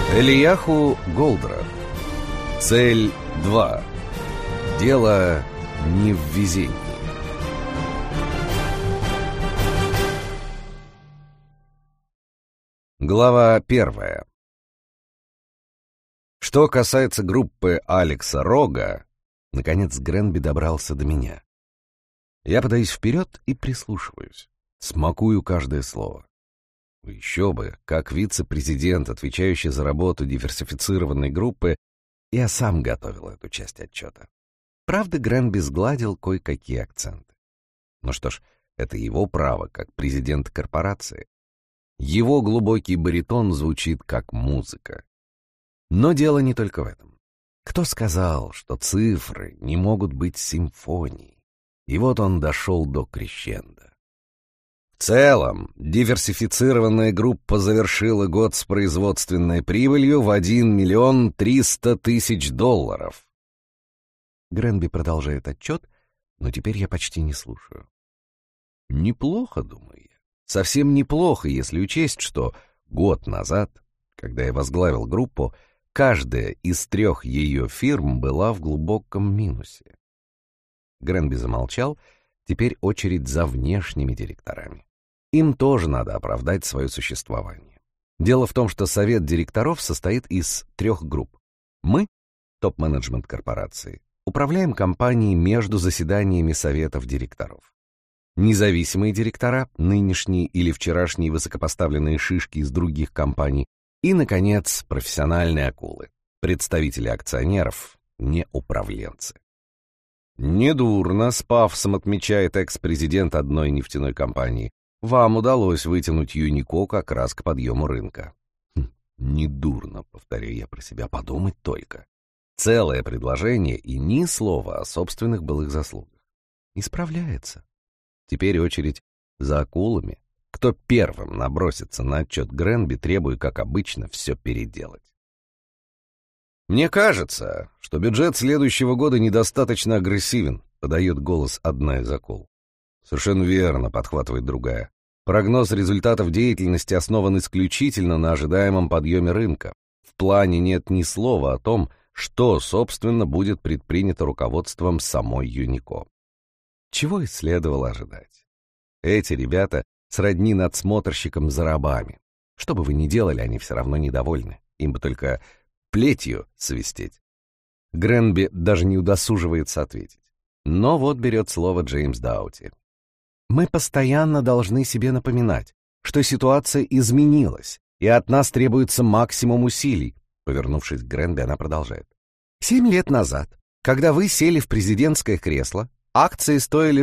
Элияху Голдрат. Цель 2. Дело не в везении. Глава 1. Что касается группы Алекса Рога, наконец Гренби добрался до меня. Я подаюсь вперед и прислушиваюсь, смакую каждое слово. Еще бы, как вице-президент, отвечающий за работу диверсифицированной группы, я сам готовил эту часть отчета. Правда, Гренби сгладил кое-какие акценты. Ну что ж, это его право, как президент корпорации. Его глубокий баритон звучит как музыка. Но дело не только в этом. Кто сказал, что цифры не могут быть симфонией? И вот он дошел до крещендо. В целом, диверсифицированная группа завершила год с производственной прибылью в $1 300 000. Гренби продолжает отчет, но теперь я почти не слушаю. Неплохо, думаю я. Совсем неплохо, если учесть, что год назад, когда я возглавил группу, каждая из 3 ее фирм была в глубоком минусе. Гренби замолчал, теперь очередь за внешними директорами. Им тоже надо оправдать свое существование. Дело в том, что совет директоров состоит из 3 групп. Мы, топ-менеджмент корпорации, управляем компанией между заседаниями советов директоров. Независимые директора, нынешние или вчерашние высокопоставленные шишки из других компаний, и, наконец, профессиональные акулы, представители акционеров, не управленцы. Недурно, с пафосом отмечает экс-президент одной нефтяной компании. Вам удалось вытянуть Юнико как раз к подъему рынка. Недурно, повторяю я про себя, подумать только. Целое предложение и ни слова о собственных былых заслугах. Исправляется. Теперь очередь за акулами. Кто первым набросится на отчет Гренби, требуя, как обычно, все переделать. «Мне кажется, что бюджет следующего года недостаточно агрессивен», — подает голос одна из акул. «Совершенно верно», — подхватывает другая. «Прогноз результатов деятельности основан исключительно на ожидаемом подъеме рынка. В плане нет ни слова о том, что, собственно, будет предпринято руководством самой Юнико». Чего и следовало ожидать. Эти ребята сродни надсмотрщикам за рабами. Что бы вы ни делали, они все равно недовольны. Им бы только плетью свистеть. Гренби даже не удосуживается ответить. Но вот берет слово Джеймс Даути. «Мы постоянно должны себе напоминать, что ситуация изменилась, и от нас требуется максимум усилий». Повернувшись к Гренби, она продолжает. 7 лет назад, когда вы сели в президентское кресло, акции стоили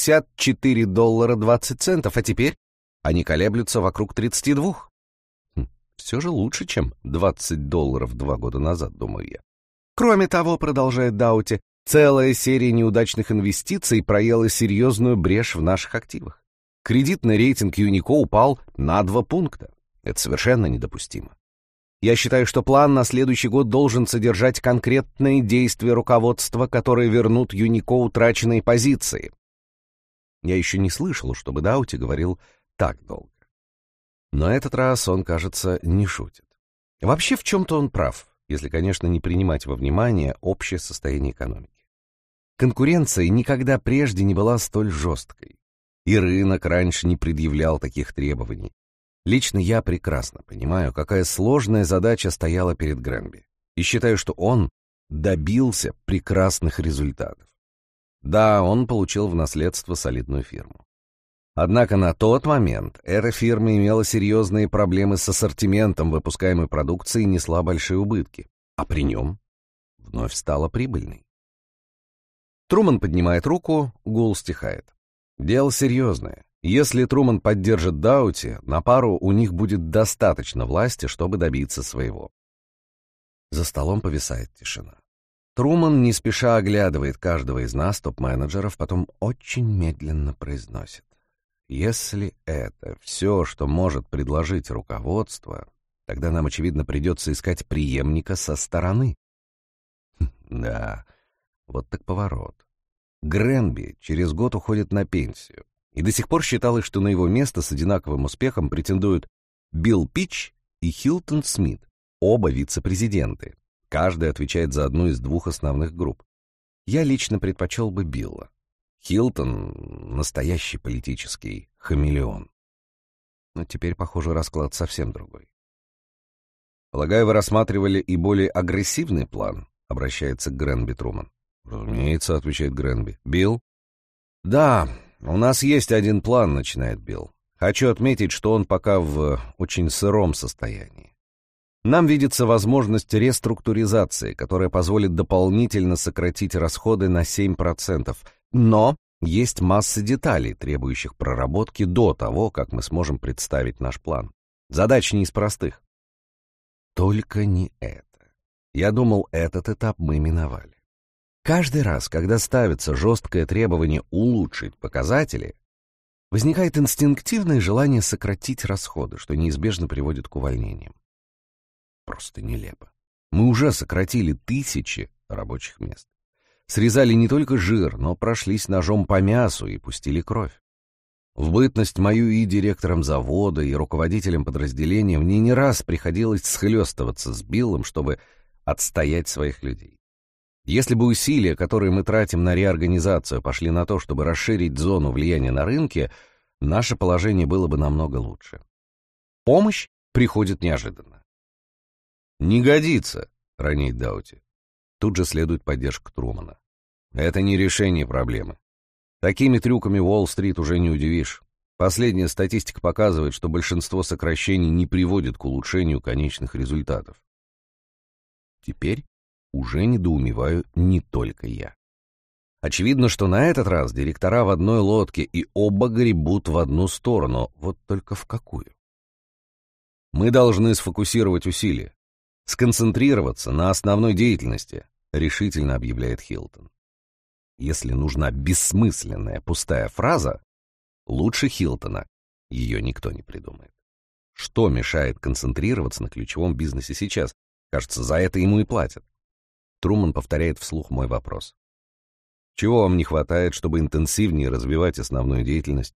$64.20, а теперь они колеблются вокруг 32. Все же лучше, чем $20 2 года назад, думаю я. Кроме того, продолжает Даути, целая серия неудачных инвестиций проела серьезную брешь в наших активах. Кредитный рейтинг Юнико упал на 2 пункта. Это совершенно недопустимо. Я считаю, что план на следующий год должен содержать конкретные действия руководства, которые вернут Юнико утраченные позиции. Я еще не слышал, чтобы Даути говорил так долго. Но этот раз он, кажется, не шутит. Вообще в чем-то он прав, если, конечно, не принимать во внимание общее состояние экономики. Конкуренция никогда прежде не была столь жесткой, и рынок раньше не предъявлял таких требований. Лично я прекрасно понимаю, какая сложная задача стояла перед Гренби, и считаю, что он добился прекрасных результатов. Да, он получил в наследство солидную фирму. Однако на тот момент эта фирма имела серьезные проблемы с ассортиментом выпускаемой продукции и несла большие убытки, а при нем вновь стала прибыльной. Труман поднимает руку, гул стихает. Дело серьезное. Если Труман поддержит Даути, на пару у них будет достаточно власти, чтобы добиться своего. За столом повисает тишина. Труман не спеша оглядывает каждого из нас, топ-менеджеров, потом очень медленно произносит. Если это все, что может предложить руководство, тогда нам, очевидно, придется искать преемника со стороны. Да, вот так поворот. Гренби через год уходит на пенсию, и до сих пор считалось, что на его место с одинаковым успехом претендуют Билл Питч и Хилтон Смит. Оба вице-президенты. Каждый отвечает за одну из двух основных групп. Я лично предпочел бы Билла. Хилтон — настоящий политический хамелеон. Но теперь, похоже, расклад совсем другой. «Полагаю, вы рассматривали и более агрессивный план?» — обращается к Гренби Труман. «Разумеется», — отвечает Гренби. «Билл?» «Да, у нас есть один план», — начинает Билл. «Хочу отметить, что он пока в очень сыром состоянии. Нам видится возможность реструктуризации, которая позволит дополнительно сократить расходы на 7%. Но есть масса деталей, требующих проработки до того, как мы сможем представить наш план. Задача не из простых». Только не это. Я думал, этот этап мы миновали. Каждый раз, когда ставится жесткое требование улучшить показатели, возникает инстинктивное желание сократить расходы, что неизбежно приводит к увольнениям. Просто нелепо. Мы уже сократили тысячи рабочих мест. Срезали не только жир, но прошлись ножом по мясу и пустили кровь. В бытность мою и директором завода, и руководителем подразделения мне не раз приходилось схлестываться с Биллом, чтобы отстоять своих людей. Если бы усилия, которые мы тратим на реорганизацию, пошли на то, чтобы расширить зону влияния на рынке, наше положение было бы намного лучше. Помощь приходит неожиданно. «Не годится», — роняет Даути. Тут же следует поддержка Трумана. «Это не решение проблемы. Такими трюками Уолл-стрит уже не удивишь. Последняя статистика показывает, что большинство сокращений не приводит к улучшению конечных результатов». Теперь уже недоумеваю не только я. Очевидно, что на этот раз директора в одной лодке и оба гребут в одну сторону, вот только в какую? «Мы должны сфокусировать усилия, сконцентрироваться на основной деятельности», — решительно объявляет Хилтон. Если нужна бессмысленная пустая фраза, лучше Хилтона ее никто не придумает. Что мешает концентрироваться на ключевом бизнесе сейчас? Кажется, за это ему и платят. Труман повторяет вслух мой вопрос. «Чего вам не хватает, чтобы интенсивнее развивать основную деятельность?»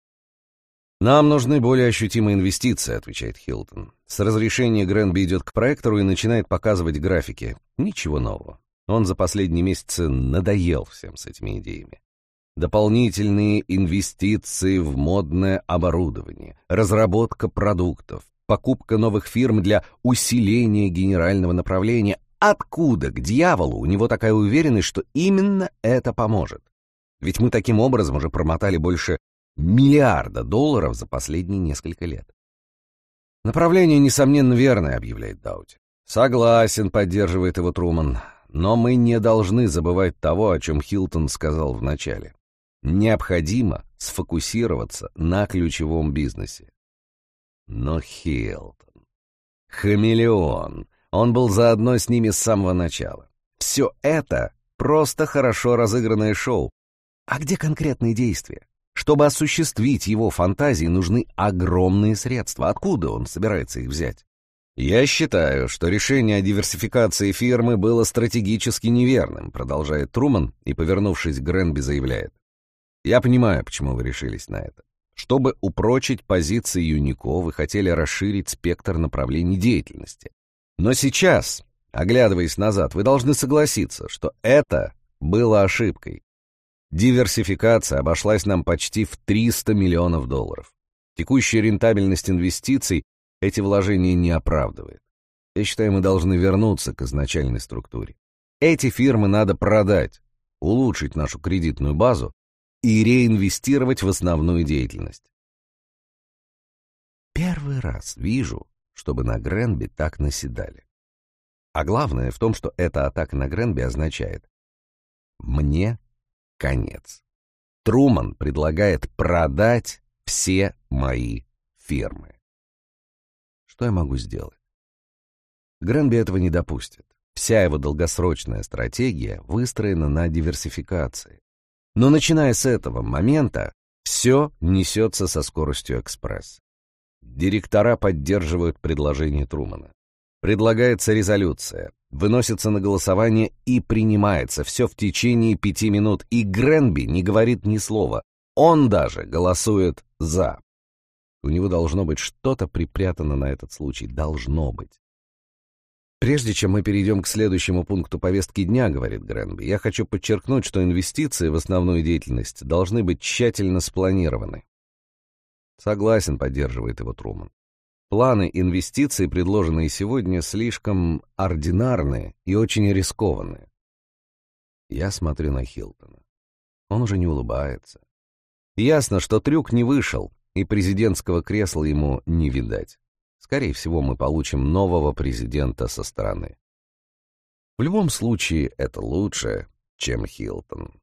«Нам нужны более ощутимые инвестиции», — отвечает Хилтон. С разрешения Гренби идет к проектору и начинает показывать графики. Ничего нового. Он за последние месяцы надоел всем с этими идеями. Дополнительные инвестиции в модное оборудование, разработка продуктов, покупка новых фирм для усиления генерального направления. Откуда, к дьяволу, у него такая уверенность, что именно это поможет? Ведь мы таким образом уже промотали больше $1 миллиарда за последние несколько лет. «Направление, несомненно, верное», — объявляет Даути. «Согласен», — поддерживает его Труман. «Но мы не должны забывать того, о чем Хилтон сказал в начале. Необходимо сфокусироваться на ключевом бизнесе». Но Хилтон... хамелеон. Он был заодно с ними с самого начала. Все это просто хорошо разыгранное шоу. А где конкретные действия? Чтобы осуществить его фантазии, нужны огромные средства. Откуда он собирается их взять? «Я считаю, что решение о диверсификации фирмы было стратегически неверным», продолжает Труман и, повернувшись к Гренби, заявляет. «Я понимаю, почему вы решились на это. Чтобы упрочить позиции Юнико, вы хотели расширить спектр направлений деятельности. Но сейчас, оглядываясь назад, вы должны согласиться, что это было ошибкой. Диверсификация обошлась нам почти в $300 миллионов. Текущая рентабельность инвестиций эти вложения не оправдывает. Я считаю, мы должны вернуться к изначальной структуре. Эти фирмы надо продать, улучшить нашу кредитную базу и реинвестировать в основную деятельность». Первый раз вижу, чтобы на Гренби так наседали. А главное в том, что эта атака на Гренби означает: мне конец. Труман предлагает продать все мои фирмы. Что я могу сделать? Гренби этого не допустит. Вся его долгосрочная стратегия выстроена на диверсификации. Но начиная с этого момента, все несется со скоростью экспресс. Директора поддерживают предложение Трумана. Предлагается резолюция, выносится на голосование и принимается все в течение 5 минут, и Гренби не говорит ни слова. Он даже голосует «за». У него должно быть что-то припрятано на этот случай. Должно быть. «Прежде чем мы перейдем к следующему пункту повестки дня, — говорит Гренби, — я хочу подчеркнуть, что инвестиции в основную деятельность должны быть тщательно спланированы». «Согласен, — поддерживает его Труман. Планы инвестиций, предложенные сегодня, слишком ординарные и очень рискованные». Я смотрю на Хилтона. Он уже не улыбается. Ясно, что трюк не вышел, и президентского кресла ему не видать. Скорее всего, мы получим нового президента со стороны. В любом случае, это лучше, чем Хилтон.